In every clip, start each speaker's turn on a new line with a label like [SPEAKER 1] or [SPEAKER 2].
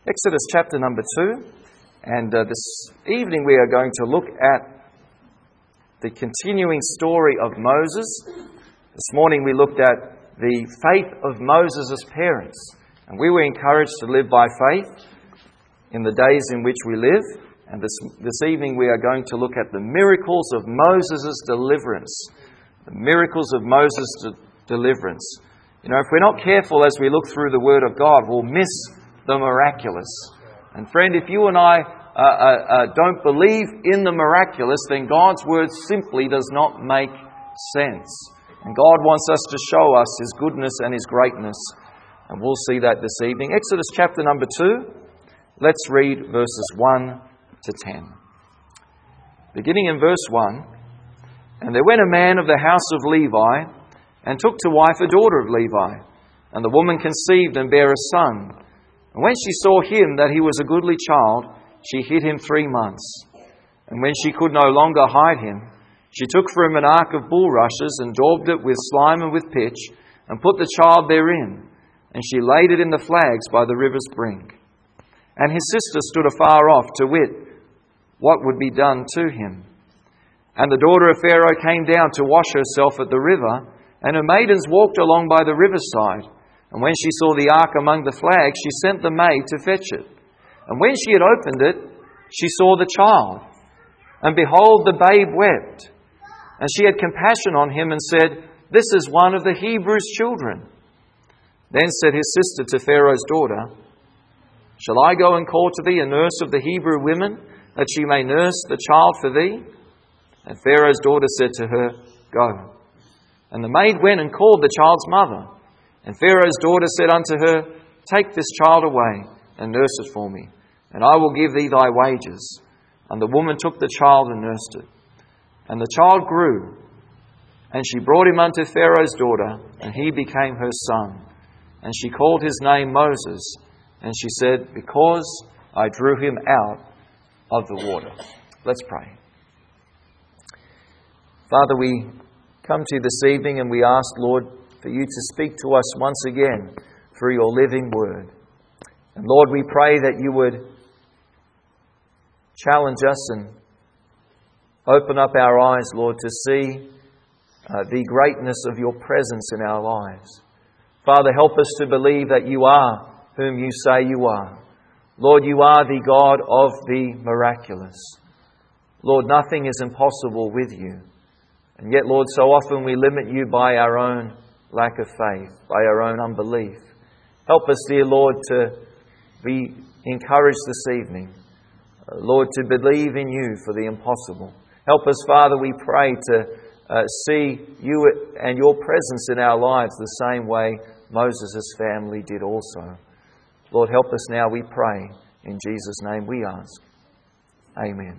[SPEAKER 1] Exodus chapter number 2, and this evening we are going to look at the continuing story of Moses. This morning we looked at the faith of Moses' parents, and we were encouraged to live by faith in the days in which we live. And this evening we are going to look at the miracles of Moses' deliverance. The miracles of Moses' deliverance. You know, if we're not careful as we look through the Word of God, we'll miss the miraculous. And friend, if you and I don't believe in the miraculous, then God's Word simply does not make sense. And God wants us to show us His goodness and His greatness. And we'll see that this evening. Exodus chapter number 2. Let's read verses 1 to 10. Beginning in verse 1. And there went a man of the house of Levi, and took to wife a daughter of Levi. And the woman conceived and bare a son. And when she saw him that he was a goodly child, she hid him 3 months. And when she could no longer hide him, she took for him an ark of bulrushes, and daubed it with slime and with pitch, and put the child therein. And she laid it in the flags by the river's brink. And his sister stood afar off to wit what would be done to him. And the daughter of Pharaoh came down to wash herself at the river, and her maidens walked along by the riverside. And when she saw the ark among the flags, she sent the maid to fetch it. And when she had opened it, she saw the child. And behold, the babe wept. And she had compassion on him and said, This is one of the Hebrews' children. Then said his sister to Pharaoh's daughter, Shall I go and call to thee a nurse of the Hebrew women, that she may nurse the child for thee? And Pharaoh's daughter said to her, Go. And the maid went and called the child's mother. And Pharaoh's daughter said unto her, Take this child away, and nurse it for me, and I will give thee thy wages. And the woman took the child and nursed it. And the child grew, and she brought him unto Pharaoh's daughter, and he became her son. And she called his name Moses, and she said, Because I drew him out of the water. Let's pray. Father, we come to you this evening and we ask, Lord, for you to speak to us once again through your living word. And Lord, we pray that you would challenge us and open up our eyes, Lord, to see the greatness of your presence in our lives. Father, help us to believe that you are whom you say you are. Lord, you are the God of the miraculous. Lord, nothing is impossible with you. And yet, Lord, so often we limit you by our own lack of faith, by our own unbelief. Help us, dear Lord, to be encouraged this evening. Lord, to believe in you for the impossible. Help us, Father, we pray, to see you and your presence in our lives the same way Moses' family did also. Lord, help us now, we pray. In Jesus' name we ask. Amen.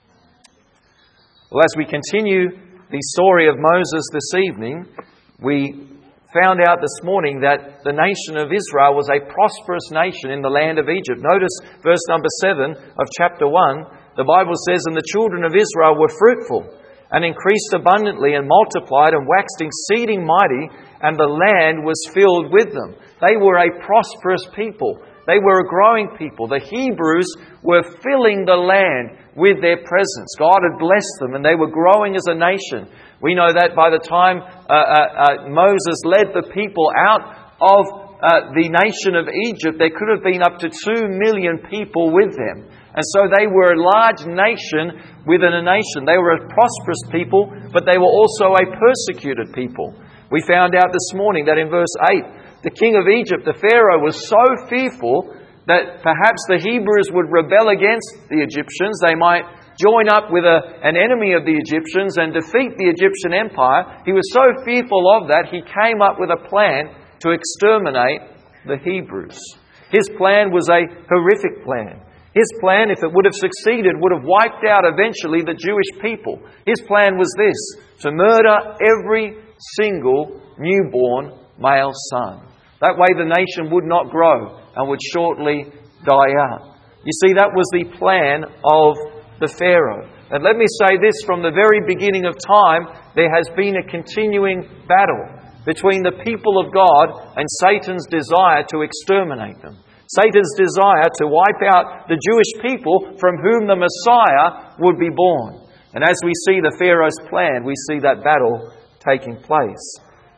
[SPEAKER 1] Well, as we continue the story of Moses this evening, we found out this morning that the nation of Israel was a prosperous nation in the land of Egypt. Notice verse number 7 of chapter 1. The Bible says, And the children of Israel were fruitful, and increased abundantly, and multiplied, and waxed exceeding mighty, and the land was filled with them. They were a prosperous people. They were a growing people. The Hebrews were filling the land with their presence. God had blessed them and they were growing as a nation. We know that by the time Moses led the people out of the nation of Egypt, there could have been up to 2 million people with them. And so they were a large nation within a nation. They were a prosperous people, but they were also a persecuted people. We found out this morning that in verse 8, the king of Egypt, the Pharaoh, was so fearful that perhaps the Hebrews would rebel against the Egyptians. They might join up with an enemy of the Egyptians and defeat the Egyptian empire. He was so fearful of that, he came up with a plan to exterminate the Hebrews. His plan was a horrific plan. His plan, if it would have succeeded, would have wiped out eventually the Jewish people. His plan was this: to murder every single newborn male son. That way the nation would not grow and would shortly die out. You see, that was the plan of the Pharaoh. And let me say this, from the very beginning of time, there has been a continuing battle between the people of God and Satan's desire to exterminate them. Satan's desire to wipe out the Jewish people from whom the Messiah would be born. And as we see the Pharaoh's plan, we see that battle taking place.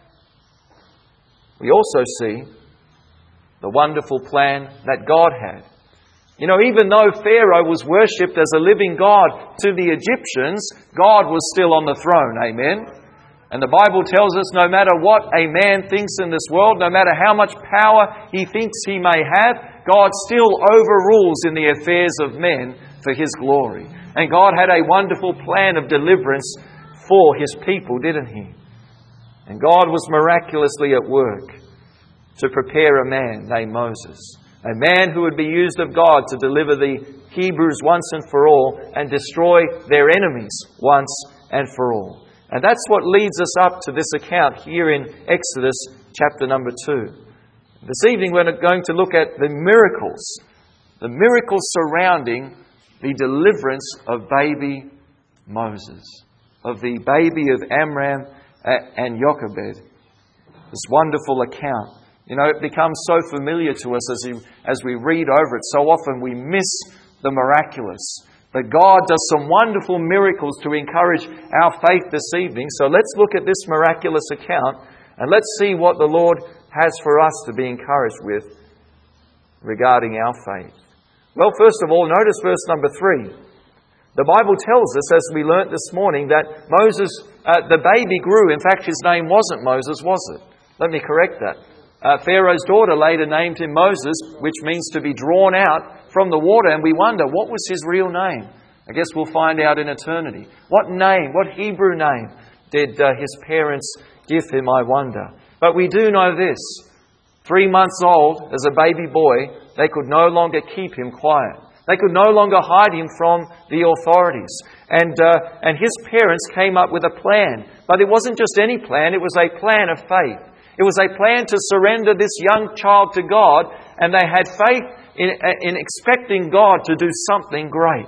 [SPEAKER 1] We also see the wonderful plan that God had. You know, even though Pharaoh was worshipped as a living God to the Egyptians, God was still on the throne. Amen? And the Bible tells us no matter what a man thinks in this world, no matter how much power he thinks he may have, God still overrules in the affairs of men for His glory. And God had a wonderful plan of deliverance for His people, didn't He? And God was miraculously at work to prepare a man named Moses. A man who would be used of God to deliver the Hebrews once and for all and destroy their enemies once and for all. And that's what leads us up to this account here in Exodus chapter number 2. This evening we're going to look at the miracles surrounding the deliverance of baby Moses, of the baby of Amram and Jochebed. This wonderful account. You know, it becomes so familiar to us as we read over it. So often we miss the miraculous. But God does some wonderful miracles to encourage our faith this evening. So let's look at this miraculous account and let's see what the Lord has for us to be encouraged with regarding our faith. Well, first of all, notice verse number 3. The Bible tells us, as we learnt this morning, that Moses, the baby grew. In fact, his name wasn't Moses, was it? Let me correct that. Pharaoh's daughter later named him Moses, which means to be drawn out from the water. And we wonder, what was his real name? I guess we'll find out in eternity. What name, what Hebrew name did his parents give him, I wonder? But we do know this. 3 months old, as a baby boy, they could no longer keep him quiet. They could no longer hide him from the authorities. And his parents came up with a plan. But it wasn't just any plan, it was a plan of faith. It was a plan to surrender this young child to God, and they had faith in expecting God to do something great.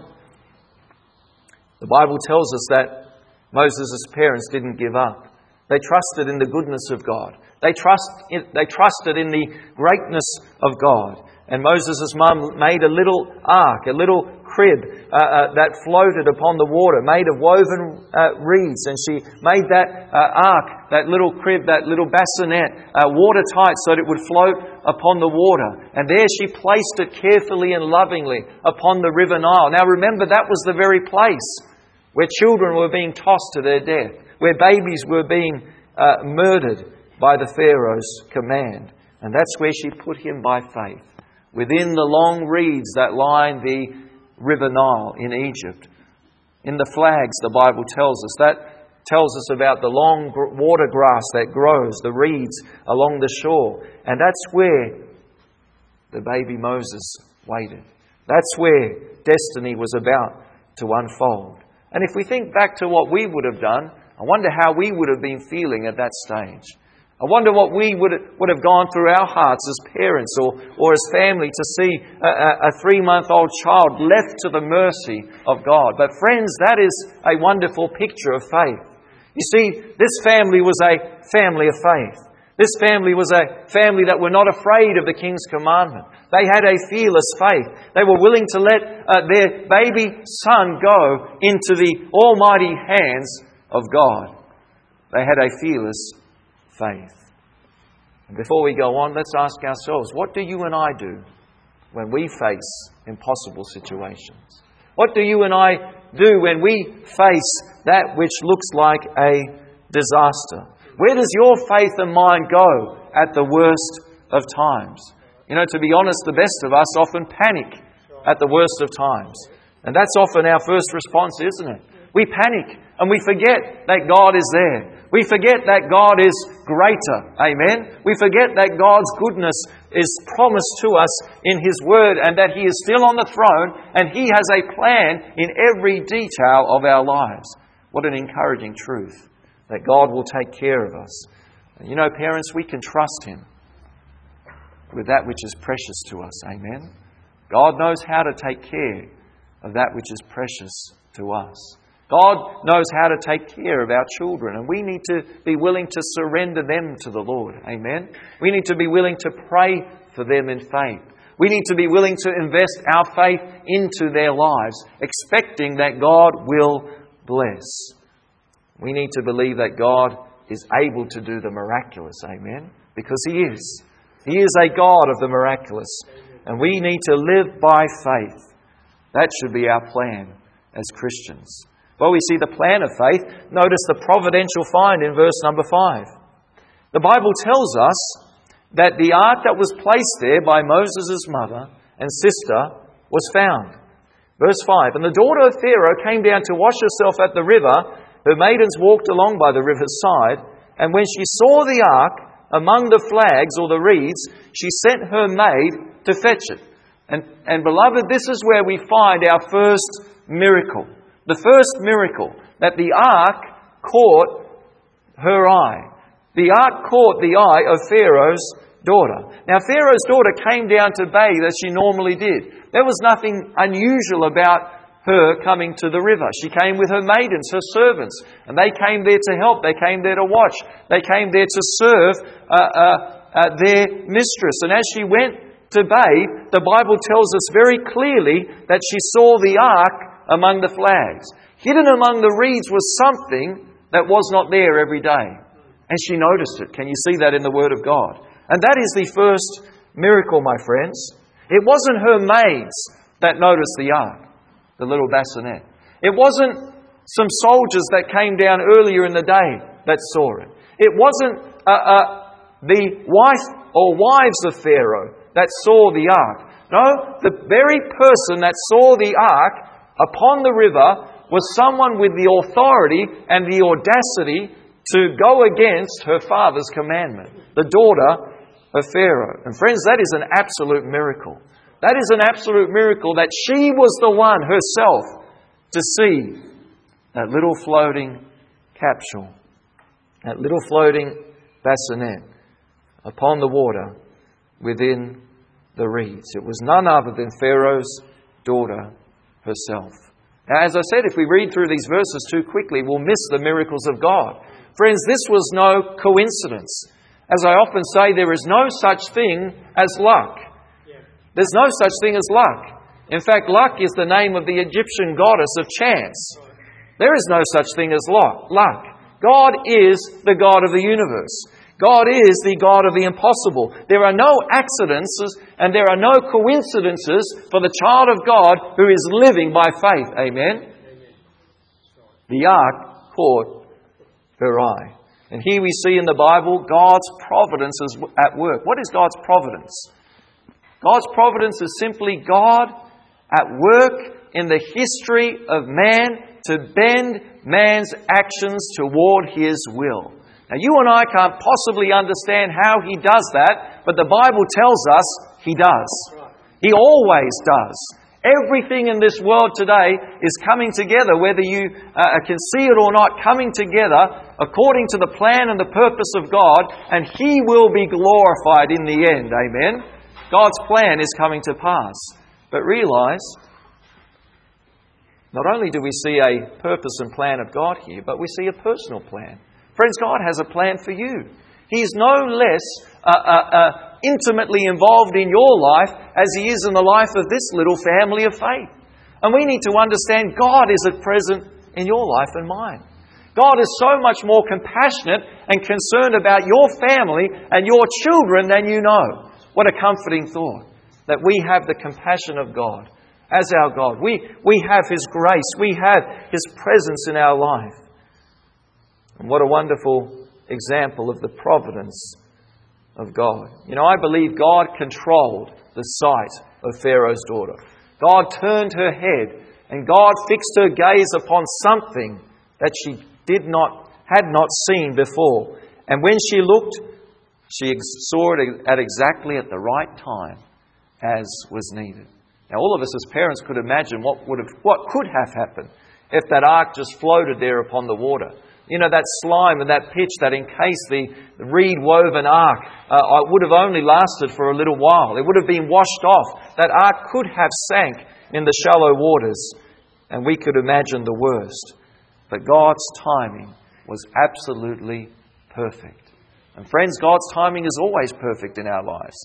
[SPEAKER 1] The Bible tells us that Moses' parents didn't give up. They trusted in the goodness of God. They trusted in the greatness of God. And Moses' mum made a little ark, a little crib that floated upon the water, made of woven reeds. And she made that ark, that little crib, that little bassinet, watertight so that it would float upon the water. And there she placed it carefully and lovingly upon the river Nile. Now remember, that was the very place where children were being tossed to their death, where babies were being murdered by the Pharaoh's command. And that's where she put him by faith, within the long reeds that line the river Nile in Egypt. In the flags, the Bible tells us, that tells us about the long water grass that grows, the reeds along the shore. And that's where the baby Moses waited. That's where destiny was about to unfold. And if we think back to what we would have done, I wonder how we would have been feeling at that stage. I wonder what we would have gone through our hearts as parents or as family to see a 3-month-old child left to the mercy of God. But friends, that is a wonderful picture of faith. You see, this family was a family of faith. This family was a family that were not afraid of the King's commandment. They had a fearless faith. They were willing to let their baby son go into the almighty hands of God. They had a fearless faith. And before we go on, let's ask ourselves, what do you and I do when we face impossible situations? What do you and I do when we face that which looks like a disaster? Where does your faith and mine go at the worst of times? You know, to be honest, the best of us often panic at the worst of times. And that's often our first response, isn't it? We panic and we forget that God is there. We forget that God is greater. Amen. We forget that God's goodness is promised to us in His Word and that He is still on the throne and He has a plan in every detail of our lives. What an encouraging truth, that God will take care of us. And you know, parents, we can trust Him with that which is precious to us. Amen. God knows how to take care of that which is precious to us. God knows how to take care of our children, and we need to be willing to surrender them to the Lord. Amen. We need to be willing to pray for them in faith. We need to be willing to invest our faith into their lives, expecting that God will bless. We need to believe that God is able to do the miraculous, amen? Because He is. He is a God of the miraculous. And we need to live by faith. That should be our plan as Christians. Well, we see the plan of faith. Notice the providential find in verse number 5. The Bible tells us that the ark that was placed there by Moses' mother and sister was found. Verse 5, and the daughter of Pharaoh came down to wash herself at the river. Her maidens walked along by the river's side. And when she saw the ark among the flags or the reeds, she sent her maid to fetch it. And beloved, this is where we find our first miracle. The first miracle, that the ark caught her eye. The ark caught the eye of Pharaoh's daughter. Now, Pharaoh's daughter came down to bathe as she normally did. There was nothing unusual about her coming to the river. She came with her maidens, her servants, and they came there to help. They came there to watch. They came there to serve their mistress. And as she went to bathe, the Bible tells us very clearly that she saw the ark among the flags. Hidden among the reeds was something that was not there every day. And she noticed it. Can you see that in the Word of God? And that is the first miracle, my friends. It wasn't her maids that noticed the ark, the little bassinet. It wasn't some soldiers that came down earlier in the day that saw it. It wasn't the wife or wives of Pharaoh that saw the ark. No, the very person that saw the ark upon the river was someone with the authority and the audacity to go against her father's commandment, the daughter of Pharaoh. And friends, that is an absolute miracle. That is an absolute miracle that she was the one herself to see that little floating capsule, that little floating bassinet upon the water within the reeds. It was none other than Pharaoh's daughter herself. Now, as I said, if we read through these verses too quickly, we'll miss the miracles of God. Friends, this was no coincidence. As I often say, there is no such thing as luck. There's no such thing as luck. In fact, luck is the name of the Egyptian goddess of chance. There is no such thing as luck. God is the God of the universe. God is the God of the impossible. There are no accidents and there are no coincidences for the child of God who is living by faith. Amen? The ark caught her eye. And here we see in the Bible God's providence is at work. What is God's providence? God's providence is simply God at work in the history of man to bend man's actions toward His will. Now, you and I can't possibly understand how He does that, but the Bible tells us He does. He always does. Everything in this world today is coming together, whether you can see it or not, coming together according to the plan and the purpose of God, and He will be glorified in the end. Amen? God's plan is coming to pass. But realize, not only do we see a purpose and plan of God here, but we see a personal plan. Friends, God has a plan for you. He's no less intimately involved in your life as He is in the life of this little family of faith. And we need to understand God is at present in your life and mine. God is so much more compassionate and concerned about your family and your children than you know. What a comforting thought that we have the compassion of God as our God. We have His grace. We have His presence in our life. And what a wonderful example of the providence of God. You know, I believe God controlled the sight of Pharaoh's daughter. God turned her head and God fixed her gaze upon something that she had not seen before. And when she looked, she saw it at exactly at the right time as was needed. Now, all of us as parents could imagine what could have happened if that ark just floated there upon the water. You know, that slime and that pitch that encased the reed-woven ark would have only lasted for a little while. It would have been washed off. That ark could have sank in the shallow waters, and we could imagine the worst. But God's timing was absolutely perfect. And friends, God's timing is always perfect in our lives.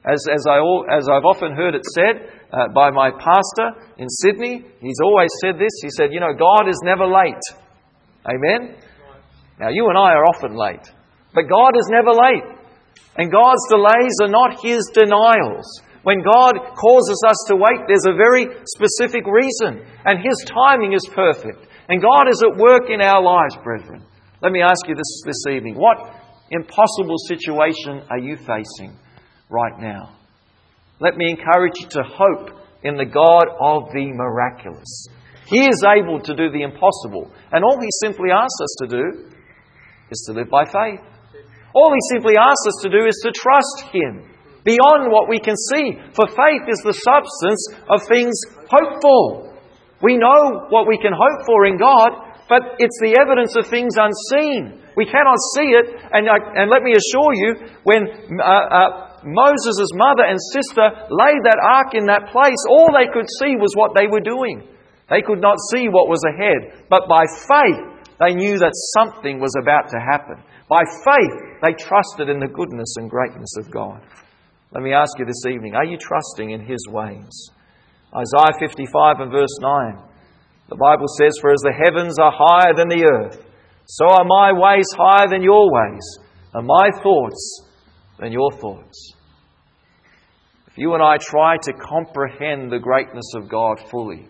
[SPEAKER 1] As I've often heard it said by my pastor in Sydney, he's always said this. He said, God is never late. Amen? Now, you and I are often late. But God is never late. And God's delays are not His denials. When God causes us to wait, there's a very specific reason. And His timing is perfect. And God is at work in our lives, brethren. Let me ask you this evening. What impossible situation are you facing right now? Let me encourage you to hope in the God of the miraculous. He is able to do the impossible. And all He simply asks us to do is to live by faith. All He simply asks us to do is to trust Him beyond what we can see. For faith is the substance of things hoped for. We know what we can hope for in God, but it's the evidence of things unseen. We cannot see it. And let me assure you, when Moses' mother and sister laid that ark in that place, all they could see was what they were doing. They could not see what was ahead. But by faith, they knew that something was about to happen. By faith, they trusted in the goodness and greatness of God. Let me ask you this evening, are you trusting in His ways? Isaiah 55 and verse 9. The Bible says, "For as the heavens are higher than the earth, so are my ways higher than your ways, and my thoughts than your thoughts." If you and I try to comprehend the greatness of God fully,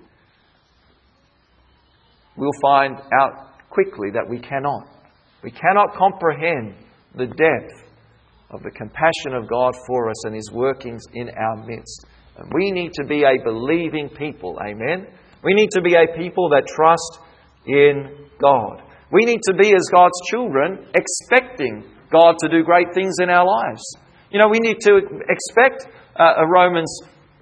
[SPEAKER 1] we'll find out quickly that we cannot. We cannot comprehend the depth of the compassion of God for us and His workings in our midst. And we need to be a believing people. Amen? We need to be a people that trust in God. We need to be, as God's children, expecting God to do great things in our lives. We need to expect Romans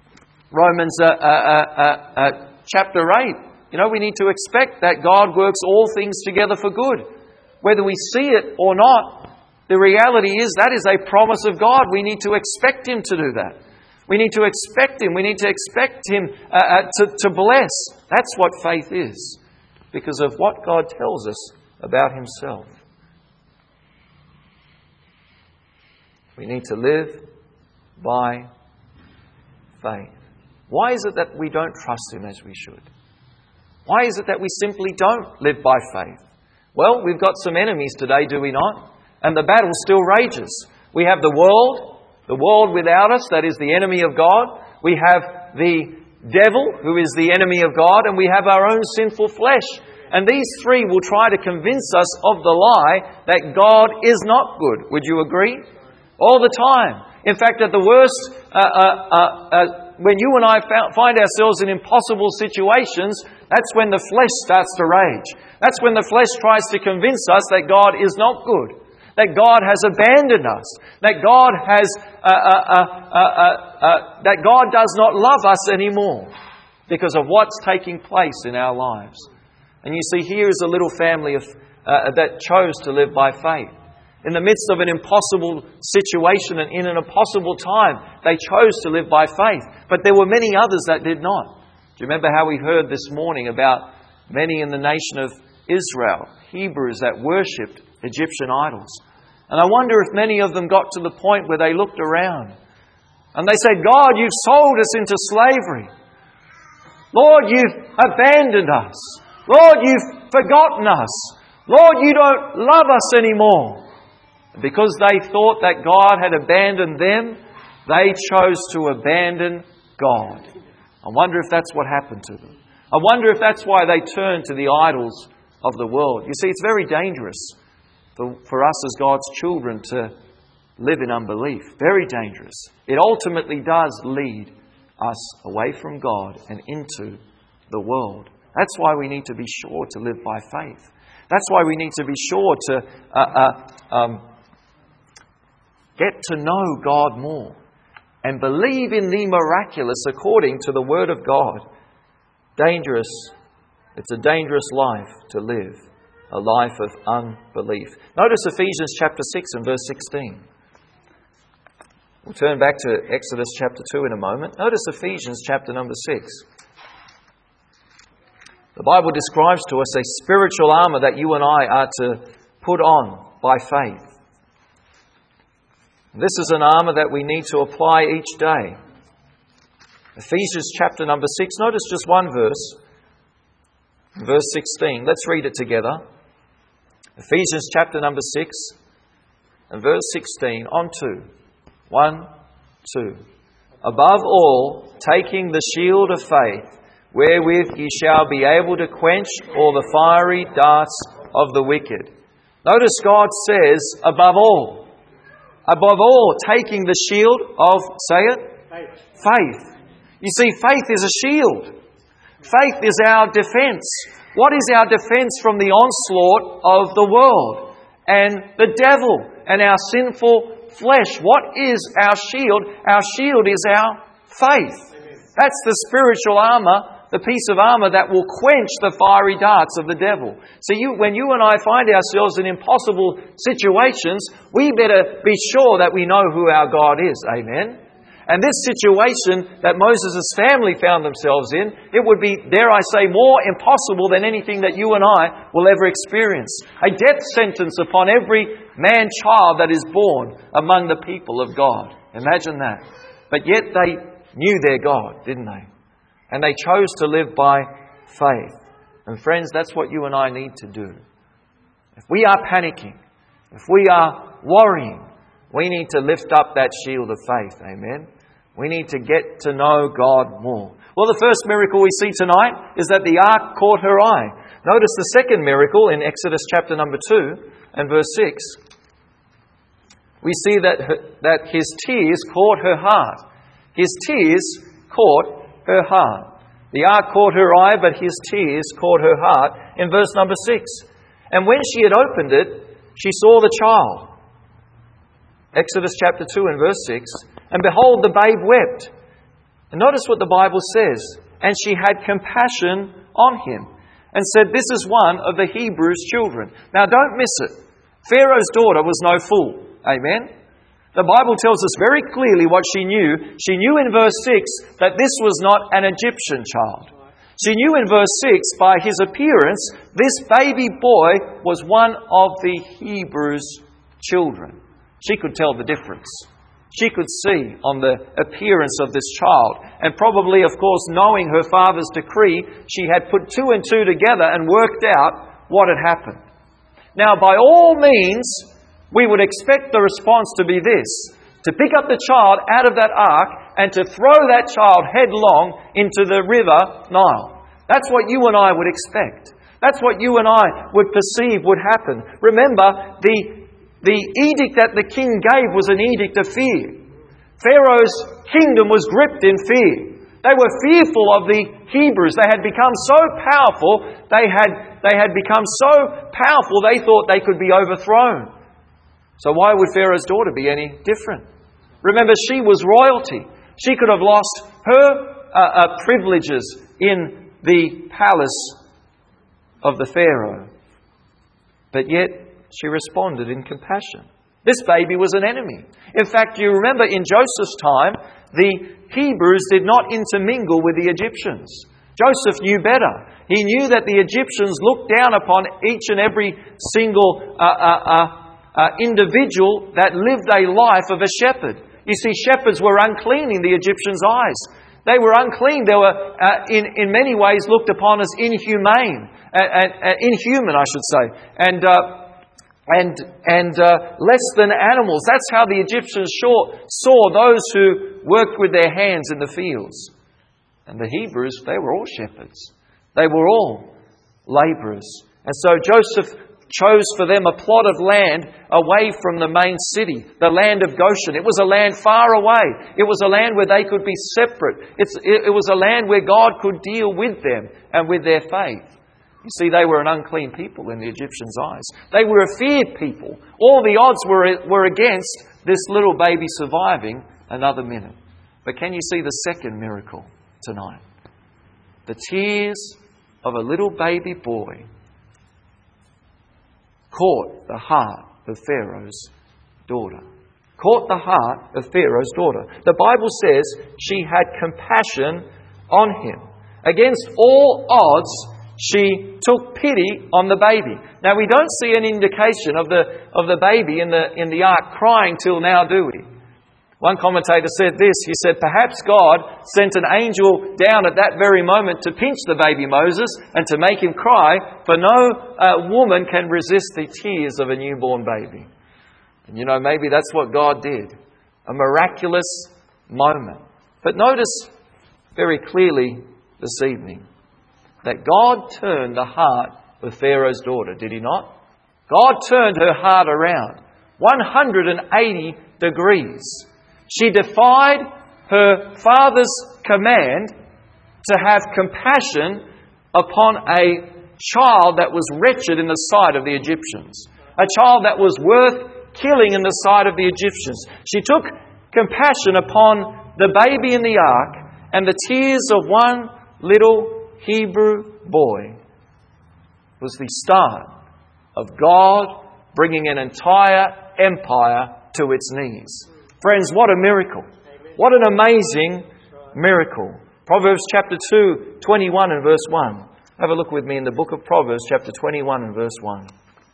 [SPEAKER 1] chapter 8. We need to expect that God works all things together for good. Whether we see it or not, the reality is that is a promise of God. We need to expect Him to do that. We need to expect Him. We need to expect Him to bless. That's what faith is, because of what God tells us about Himself. We need to live by faith. Why is it that we don't trust Him as we should? Why is it that we simply don't live by faith? Well, we've got some enemies today, do we not? And the battle still rages. We have the world without us, that is the enemy of God. We have the devil, who is the enemy of God, and we have our own sinful flesh. And these three will try to convince us of the lie that God is not good. Would you agree? All the time. In fact, at the worst, when you and I find ourselves in impossible situations, that's when the flesh starts to rage. That's when the flesh tries to convince us that God is not good, that God has abandoned us, that God does not love us anymore because of what's taking place in our lives. And you see, here is a little family that chose to live by faith. In the midst of an impossible situation and in an impossible time, they chose to live by faith. But there were many others that did not. Do you remember how we heard this morning about many in the nation of Israel, Hebrews, that worshipped Egyptian idols? And I wonder if many of them got to the point where they looked around and they said, "God, you've sold us into slavery. Lord, you've abandoned us. Lord, you've forgotten us. Lord, you don't love us anymore." Because they thought that God had abandoned them, they chose to abandon God. I wonder if that's what happened to them. I wonder if that's why they turned to the idols of the world. You see, it's very dangerous for us as God's children to live in unbelief. Very dangerous. It ultimately does lead us away from God and into the world. That's why we need to be sure to live by faith. That's why we need to be sure to get to know God more and believe in the miraculous according to the Word of God. Dangerous. It's a dangerous life to live, a life of unbelief. Notice Ephesians chapter 6 and verse 16. We'll turn back to Exodus chapter 2 in a moment. Notice Ephesians chapter number 6. The Bible describes to us a spiritual armour that you and I are to put on by faith. This is an armour that we need to apply each day. Ephesians chapter number 6. Notice just one verse. Verse 16. Let's read it together. Ephesians chapter number 6 and verse 16. On to. 1, 2. Above all, taking the shield of faith, wherewith ye shall be able to quench all the fiery darts of the wicked. Notice God says, above all. Above all, taking the shield of, say it? Faith. You see, faith is a shield. Faith is our defence. What is our defence from the onslaught of the world and the devil and our sinful flesh? What is our shield? Our shield is our faith. That's the spiritual armour, the piece of armour that will quench the fiery darts of the devil. So when you and I find ourselves in impossible situations, we better be sure that we know who our God is. Amen? And this situation that Moses' family found themselves in, it would be, dare I say, more impossible than anything that you and I will ever experience. A death sentence upon every man-child that is born among the people of God. Imagine that. But yet they knew their God, didn't they? And they chose to live by faith. And friends, that's what you and I need to do. If we are panicking, if we are worrying, we need to lift up that shield of faith. Amen. We need to get to know God more. Well, the first miracle we see tonight is that the ark caught her eye. Notice the second miracle in Exodus chapter number 2 and verse 6. We see that his tears caught her heart. His tears caught her heart. The ark caught her eye, but his tears caught her heart in verse number 6. And when she had opened it, she saw the child. Exodus chapter 2 and verse 6. And behold, the babe wept. And notice what the Bible says. And she had compassion on him and said, this is one of the Hebrews' children. Now don't miss it. Pharaoh's daughter was no fool. Amen? The Bible tells us very clearly what she knew. She knew in verse 6 that this was not an Egyptian child. She knew in verse 6, by his appearance, this baby boy was one of the Hebrews' children. She could tell the difference. She could see on the appearance of this child. And probably, of course, knowing her father's decree, she had put 2 and 2 together and worked out what had happened. Now, by all means, we would expect the response to be this: to pick up the child out of that ark and to throw that child headlong into the river Nile. That's what you and I would expect. That's what you and I would perceive would happen. Remember, the edict that the king gave was an edict of fear. Pharaoh's kingdom was gripped in fear. They were fearful of the Hebrews. They had become so powerful, they had become so powerful they thought they could be overthrown. So why would Pharaoh's daughter be any different? Remember, she was royalty. She could have lost her privileges in the palace of the Pharaoh. But yet, she responded in compassion. This baby was an enemy. In fact, you remember in Joseph's time, the Hebrews did not intermingle with the Egyptians. Joseph knew better. He knew that the Egyptians looked down upon each and every single individual that lived a life of a shepherd. You see, shepherds were unclean in the Egyptians' eyes. They were unclean. They were, in many ways, looked upon as inhumane, inhuman, I should say, and less than animals. That's how the Egyptians saw those who worked with their hands in the fields. And the Hebrews, they were all shepherds. They were all labourers. And so Joseph chose for them a plot of land away from the main city, the land of Goshen. It was a land far away. It was a land where they could be separate. It was a land where God could deal with them and with their faith. You see, they were an unclean people in the Egyptians' eyes. They were a feared people. All the odds were against this little baby surviving another minute. But can you see the second miracle tonight? The tears of a little baby boy caught the heart of Pharaoh's daughter. Caught the heart of Pharaoh's daughter. The Bible says she had compassion on him. Against all odds, she took pity on the baby. Now, we don't see any indication of the baby in the ark crying till now, do we? One commentator said this. He said, perhaps God sent an angel down at that very moment to pinch the baby Moses and to make him cry, for no woman can resist the tears of a newborn baby. And maybe that's what God did. A miraculous moment. But notice very clearly this evening that God turned the heart of Pharaoh's daughter, did He not? God turned her heart around 180 degrees. She defied her father's command to have compassion upon a child that was wretched in the sight of the Egyptians. A child that was worth killing in the sight of the Egyptians. She took compassion upon the baby in the ark, and the tears of one little Hebrew boy was the start of God bringing an entire empire to its knees. Friends, what a miracle. What an amazing miracle. Proverbs chapter 2, 21 and verse 1. Have a look with me in the book of Proverbs chapter 21 and verse 1.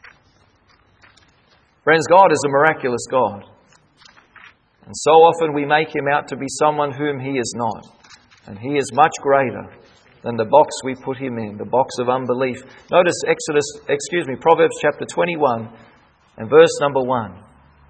[SPEAKER 1] Friends, God is a miraculous God. And so often we make Him out to be someone whom He is not. And He is much greater than the box we put Him in, the box of unbelief. Notice Proverbs chapter 21 and verse number 1.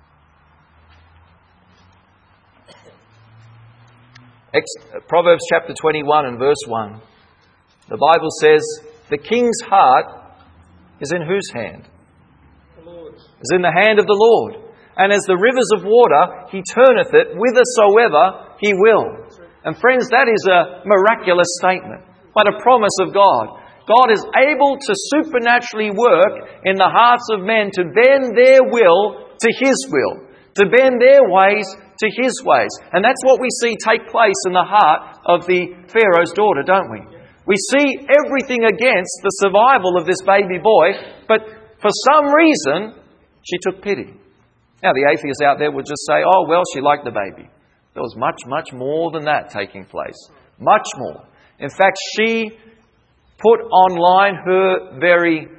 [SPEAKER 1] Proverbs chapter 21 and verse 1. The Bible says, the king's heart is in whose hand? The Lord's. Is in the hand of the Lord. And as the rivers of water, He turneth it whithersoever He will. And friends, that is a miraculous statement. What a promise of God. God is able to supernaturally work in the hearts of men to bend their will to His will. To bend their ways to His ways. And that's what we see take place in the heart of the Pharaoh's daughter, don't we? We see everything against the survival of this baby boy, but for some reason, she took pity. Now, the atheists out there would just say, oh, well, she liked the baby. There was much, much more than that taking place. Much more. In fact, she put online her very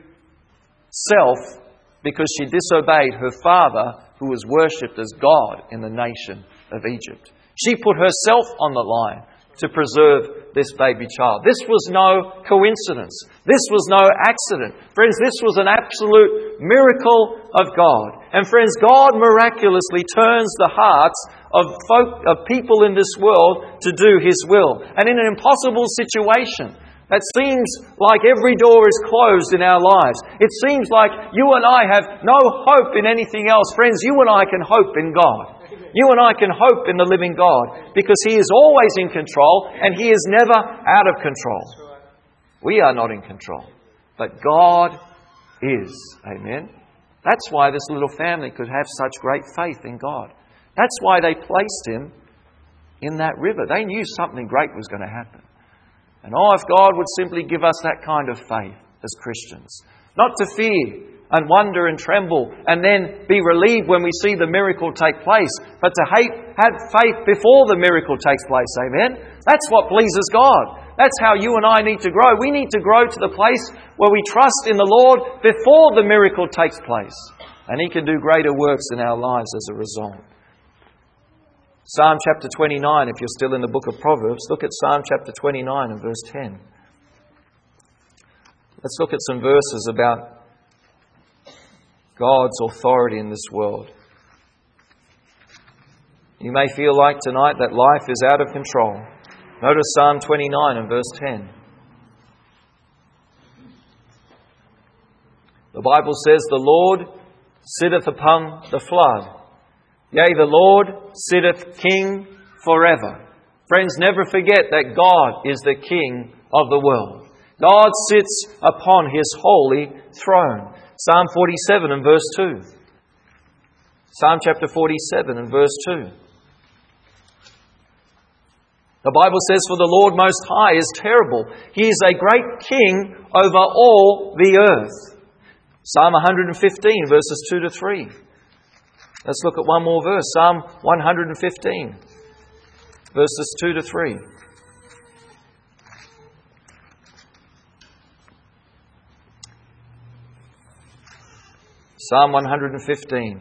[SPEAKER 1] self because she disobeyed her father, who was worshipped as God in the nation of Egypt. She put herself on the line to preserve this baby child. This was no coincidence. This was no accident. Friends, this was an absolute miracle of God. And friends, God miraculously turns the hearts of people in this world to do His will. And in an impossible situation that seems like every door is closed in our lives, it seems like you and I have no hope in anything else. Friends, you and I can hope in God. You and I can hope in the living God because He is always in control and He is never out of control. We are not in control, but God is. Amen. That's why this little family could have such great faith in God. That's why they placed him in that river. They knew something great was going to happen. And if God would simply give us that kind of faith as Christians, not to fear and wonder and tremble and then be relieved when we see the miracle take place, but to have faith before the miracle takes place. Amen? That's what pleases God. That's how you and I need to grow. We need to grow to the place where we trust in the Lord before the miracle takes place. And He can do greater works in our lives as a result. Psalm chapter 29, if you're still in the book of Proverbs, look at Psalm chapter 29 and verse 10. Let's look at some verses about God's authority in this world. You may feel like tonight that life is out of control. Notice Psalm 29 and verse 10. The Bible says, the Lord sitteth upon the flood. Yea, the Lord sitteth King forever. Friends, never forget that God is the King of the world. God sits upon His holy throne. Psalm 47 and verse 2. Psalm chapter 47 and verse 2. The Bible says, for the Lord Most High is terrible. He is a great King over all the earth. Psalm 115 verses 2 to 3. Let's look at one more verse. Psalm 115 verses 2 to 3. Psalm 115.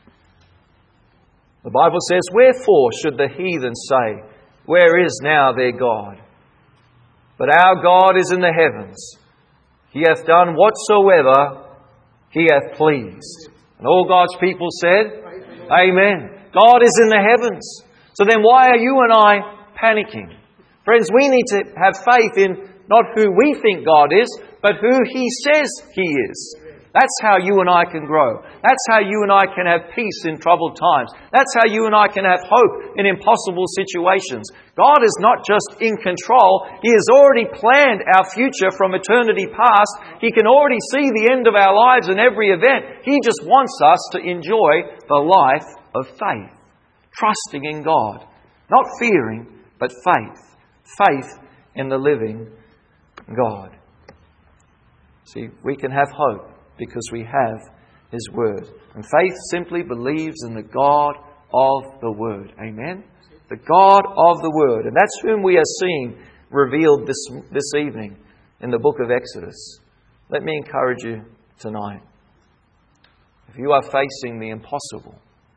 [SPEAKER 1] The Bible says, "Wherefore should the heathen say, Where is now their God? But our God is in the heavens. He hath done whatsoever He hath pleased." And all God's people said, Amen. God is in the heavens. So then why are you and I panicking? Friends, we need to have faith in not who we think God is, but who He says He is. That's how you and I can grow. That's how you and I can have peace in troubled times. That's how you and I can have hope in impossible situations. God is not just in control. He has already planned our future from eternity past. He can already see the end of our lives in every event. He just wants us to enjoy the life of faith, trusting in God. Not fearing, but faith. Faith in the living God. See, we can have hope because we have His Word. And faith simply believes in the God of the Word. Amen? The God of the Word. And that's whom we are seeing revealed this evening in the book of Exodus. Let me encourage you tonight. If you are facing the impossible,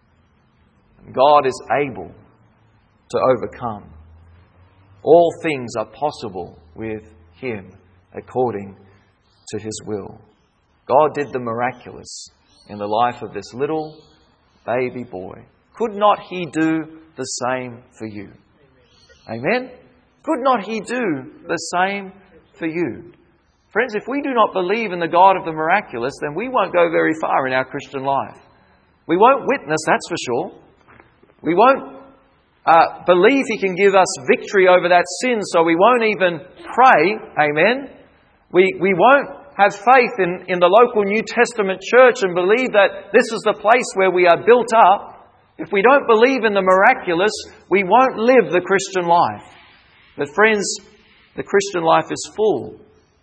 [SPEAKER 1] God is able to overcome. All things are possible with Him according to His will. God did the miraculous in the life of this little baby boy. Could not He do the same for you? Amen? Could not He do the same for you? Friends, if we do not believe in the God of the miraculous, then we won't go very far in our Christian life. We won't witness, that's for sure. We won't believe He can give us victory over that sin, so we won't even pray. Amen? We won't have faith in the local New Testament church and believe that this is the place where we are built up. If we don't believe in the miraculous, we won't live the Christian life. But friends, the Christian life is full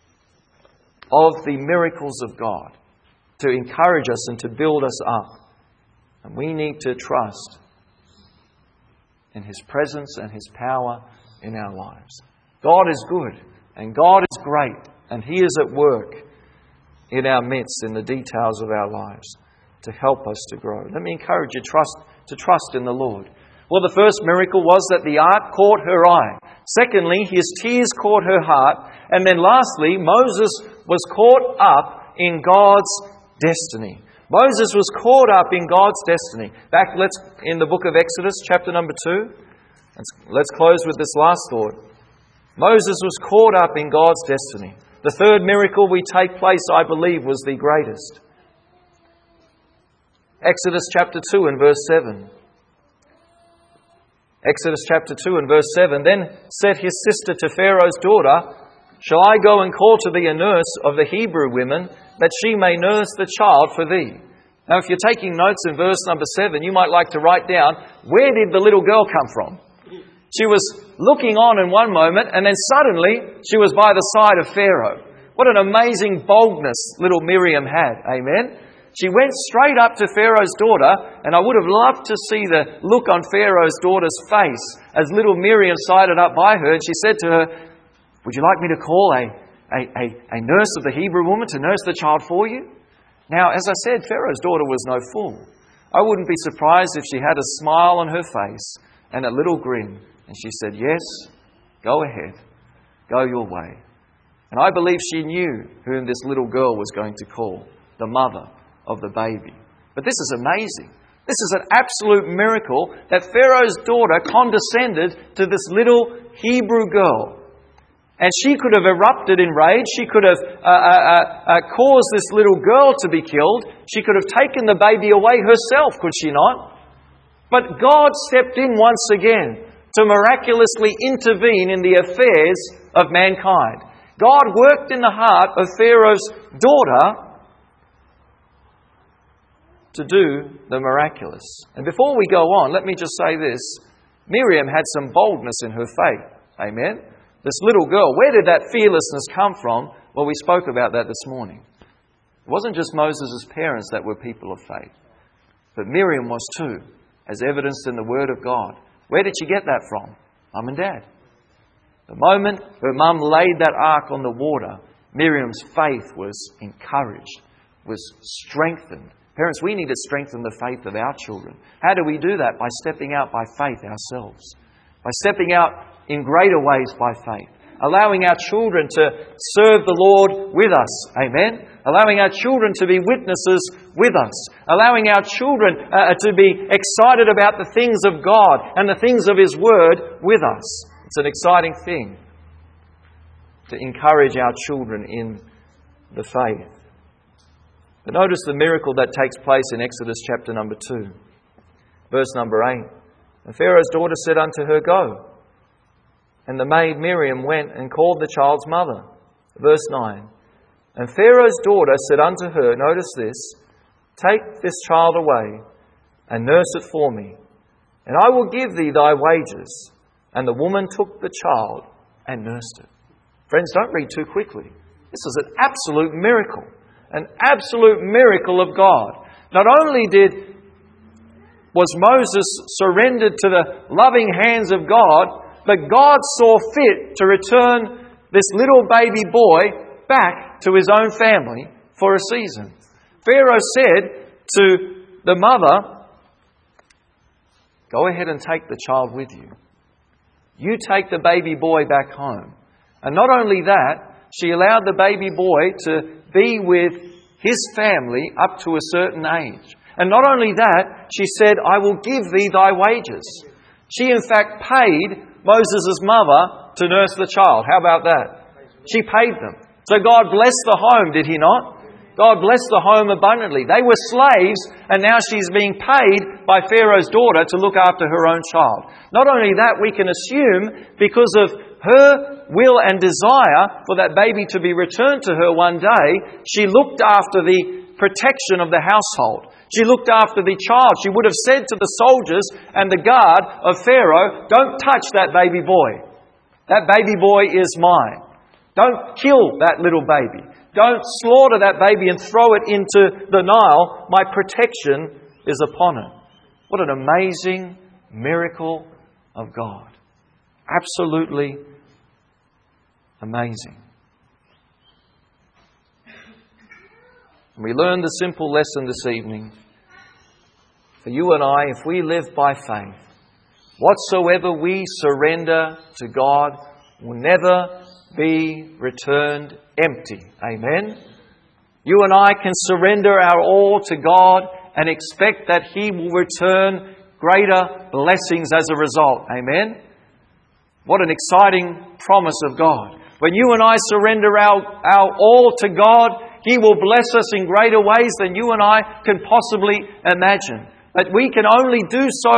[SPEAKER 1] of the miracles of God to encourage us and to build us up. And we need to trust in His presence and His power in our lives. God is good and God is great. And He is at work in our midst, in the details of our lives, to help us to grow. Let me encourage you to trust in the Lord. Well, the first miracle was that the ark caught her eye. Secondly, His tears caught her heart. And then lastly, Moses was caught up in God's destiny. Moses was caught up in God's destiny. Back in the book of Exodus, chapter number 2. Let's close with this last thought. Moses was caught up in God's destiny. The third miracle we take place, I believe, was the greatest. Exodus chapter 2 and verse 7. Exodus chapter 2 and verse 7. Then said his sister to Pharaoh's daughter, "Shall I go and call to thee a nurse of the Hebrew women, that she may nurse the child for thee?" Now, if you're taking notes in verse number 7, you might like to write down, where did the little girl come from? She was looking on in one moment, and then suddenly she was by the side of Pharaoh. What an amazing boldness little Miriam had. Amen? She went straight up to Pharaoh's daughter, and I would have loved to see the look on Pharaoh's daughter's face as little Miriam sidled up by her, and she said to her, "Would you like me to call a nurse of the Hebrew woman to nurse the child for you?" Now, as I said, Pharaoh's daughter was no fool. I wouldn't be surprised if she had a smile on her face and a little grin. And she said, "Yes, go ahead. Go your way." And I believe she knew whom this little girl was going to call, the mother of the baby. But this is amazing. This is an absolute miracle that Pharaoh's daughter condescended to this little Hebrew girl. And she could have erupted in rage. She could have caused this little girl to be killed. She could have taken the baby away herself, could she not? But God stepped in once again to miraculously intervene in the affairs of mankind. God worked in the heart of Pharaoh's daughter to do the miraculous. And before we go on, let me just say this. Miriam had some boldness in her faith. Amen? This little girl, where did that fearlessness come from? Well, we spoke about that this morning. It wasn't just Moses' parents that were people of faith, but Miriam was too, as evidenced in the Word of God. Where did she get that from? Mum and Dad. The moment her mum laid that ark on the water, Miriam's faith was encouraged, was strengthened, Parents, we need to strengthen the faith of our children. How do we do that? By stepping out by faith ourselves. By stepping out in greater ways by faith. Allowing our children to serve the Lord with us. Amen? Allowing our children to be witnesses with us. Allowing our children to be excited about the things of God and the things of His Word with us. It's an exciting thing to encourage our children in the faith. But notice the miracle that takes place in Exodus chapter number 2. Verse number 8. And Pharaoh's daughter said unto her, Go. And the maid Miriam went and called the child's mother. Verse 9. And Pharaoh's daughter said unto her, notice this, Take this child away and nurse it for me, and I will give thee thy wages. And the woman took the child and nursed it. Friends, don't read too quickly. This is an absolute miracle. An absolute miracle of God. Not only was Moses surrendered to the loving hands of God, but God saw fit to return this little baby boy back to his own family for a season. Pharaoh said to the mother, Go ahead and take the child with you. You take the baby boy back home. And not only that, she allowed the baby boy to be with his family up to a certain age. And not only that, she said, I will give thee thy wages. She in fact paid Moses' mother to nurse the child. How about that? She paid them. So God blessed the home, did He not? God blessed the home abundantly. They were slaves, and now she's being paid by Pharaoh's daughter to look after her own child. Not only that, we can assume because of her will and desire for that baby to be returned to her one day, she looked after the protection of the household. She looked after the child. She would have said to the soldiers and the guard of Pharaoh, Don't touch that baby boy. That baby boy is mine. Don't kill that little baby. Don't slaughter that baby and throw it into the Nile. My protection is upon it. What an amazing miracle of God. Absolutely amazing. And we learn the simple lesson this evening. For you and I, if we live by faith, whatsoever we surrender to God will never be returned empty. Amen? You and I can surrender our all to God and expect that He will return greater blessings as a result. Amen? What an exciting promise of God. When you and I surrender our all to God, He will bless us in greater ways than you and I can possibly imagine. But we can only do so,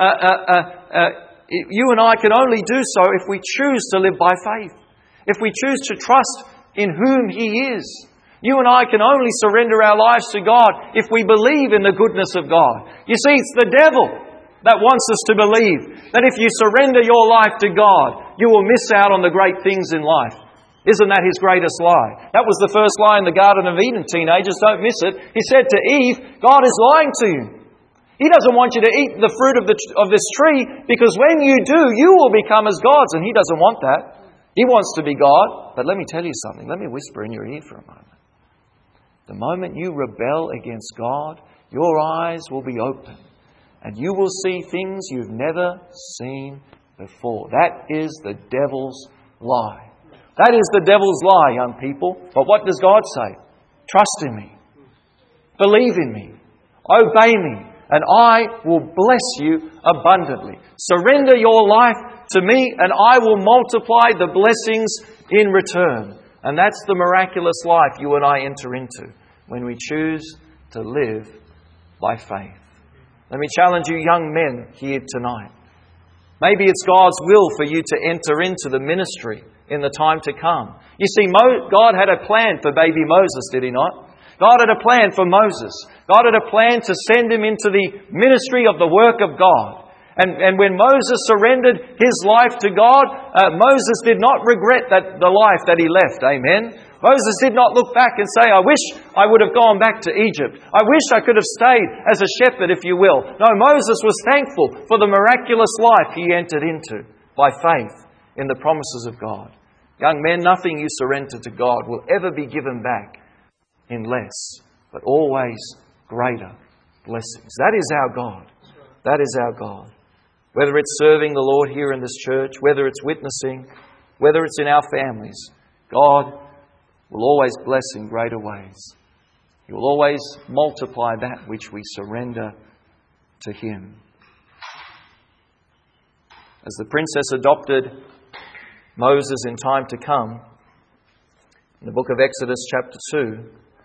[SPEAKER 1] you and I can only do so if we choose to live by faith. If we choose to trust in whom He is. You and I can only surrender our lives to God if we believe in the goodness of God. You see, it's the devil that wants us to believe that if you surrender your life to God, you will miss out on the great things in life. Isn't that his greatest lie? That was the first lie in the Garden of Eden, teenagers. Don't miss it. He said to Eve, God is lying to you. He doesn't want you to eat the fruit of this tree because when you do, you will become as gods. And He doesn't want that. He wants to be God. But let me tell you something. Let me whisper in your ear for a moment. The moment you rebel against God, your eyes will be open. And you will see things you've never seen before. That is the devil's lie. That is the devil's lie, young people. But what does God say? Trust in me. Believe in me. Obey me. And I will bless you abundantly. Surrender your life to me and I will multiply the blessings in return. And that's the miraculous life you and I enter into when we choose to live by faith. Let me challenge you young men here tonight. Maybe it's God's will for you to enter into the ministry in the time to come. You see, God had a plan for baby Moses, did He not? God had a plan for Moses. God had a plan to send him into the ministry of the work of God. And when Moses surrendered his life to God, Moses did not regret the life that he left. Amen? Moses did not look back and say, I wish I would have gone back to Egypt. I wish I could have stayed as a shepherd, if you will. No, Moses was thankful for the miraculous life he entered into by faith in the promises of God. Young men, nothing you surrender to God will ever be given back in less, but always greater blessings. That is our God. That is our God. Whether it's serving the Lord here in this church, whether it's witnessing, whether it's in our families, God will always bless in greater ways. He will always multiply that which we surrender to Him. As the princess adopted Moses in time to come, in the book of Exodus chapter 2,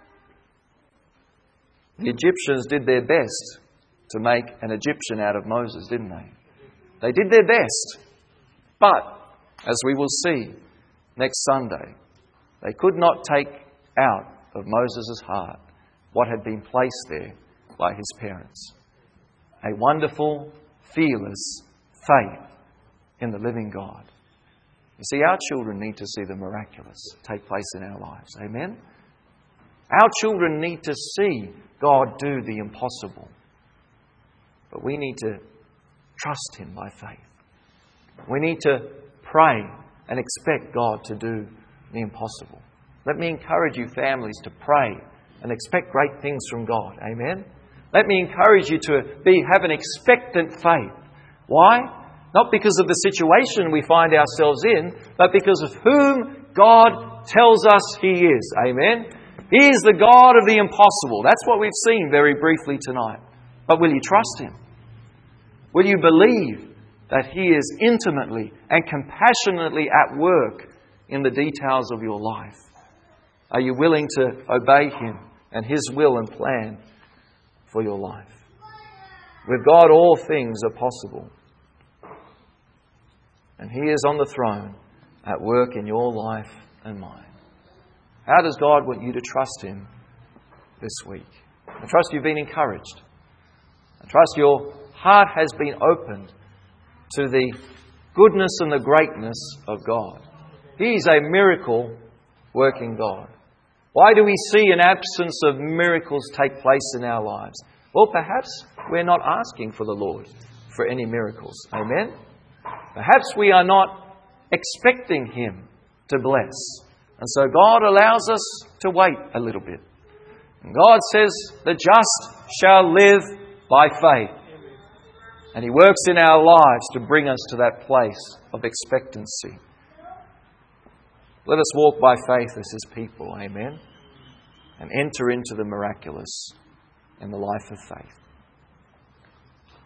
[SPEAKER 1] the Egyptians did their best to make an Egyptian out of Moses, didn't they? They did their best. But, as we will see next Sunday, they could not take out of Moses' heart what had been placed there by his parents. A wonderful, fearless faith in the living God. You see, our children need to see the miraculous take place in our lives. Amen? Our children need to see God do the impossible. But we need to trust Him by faith. We need to pray and expect God to do the impossible. Let me encourage you, families, to pray and expect great things from God. Amen? Let me encourage you to have an expectant faith. Why? Not because of the situation we find ourselves in, but because of whom God tells us He is. Amen? He is the God of the impossible. That's what we've seen very briefly tonight. But will you trust Him? Will you believe that He is intimately and compassionately at work in the details of your life? Are you willing to obey Him and His will and plan for your life? With God, all things are possible. And He is on the throne at work in your life and mine. How does God want you to trust Him this week? I trust you've been encouraged. I trust your heart has been opened to the goodness and the greatness of God. He is a miracle-working God. Why do we see an absence of miracles take place in our lives? Well, perhaps we're not asking for the Lord for any miracles. Amen? Perhaps we are not expecting Him to bless. And so God allows us to wait a little bit. And God says, the just shall live by faith. And He works in our lives to bring us to that place of expectancy. Let us walk by faith as His people, amen, and enter into the miraculous in the life of faith.